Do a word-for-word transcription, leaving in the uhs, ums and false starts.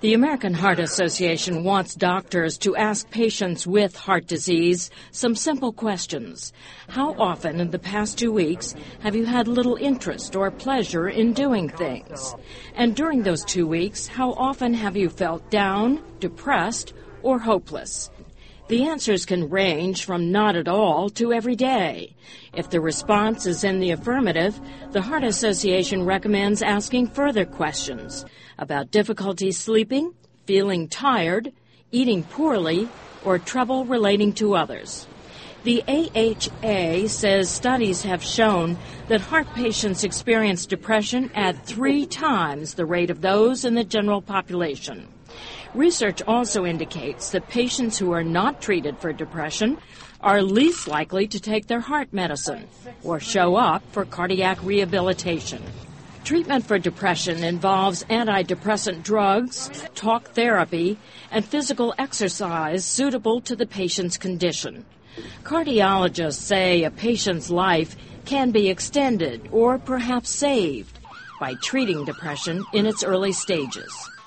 The American Heart Association wants doctors to ask patients with heart disease some simple questions. How often in the past two weeks have you had little interest or pleasure in doing things? And during those two weeks, how often have you felt down, depressed, or hopeless? The answers can range from not at all to every day. If the response is in the affirmative, the Heart Association recommends asking further questions about difficulty sleeping, feeling tired, eating poorly, or trouble relating to others. The A H A says studies have shown that heart patients experience depression at three times the rate of those in the general population. Research also indicates that patients who are not treated for depression are least likely to take their heart medicine or show up for cardiac rehabilitation. Treatment for depression involves antidepressant drugs, talk therapy, and physical exercise suitable to the patient's condition. Cardiologists say a patient's life can be extended or perhaps saved by treating depression in its early stages.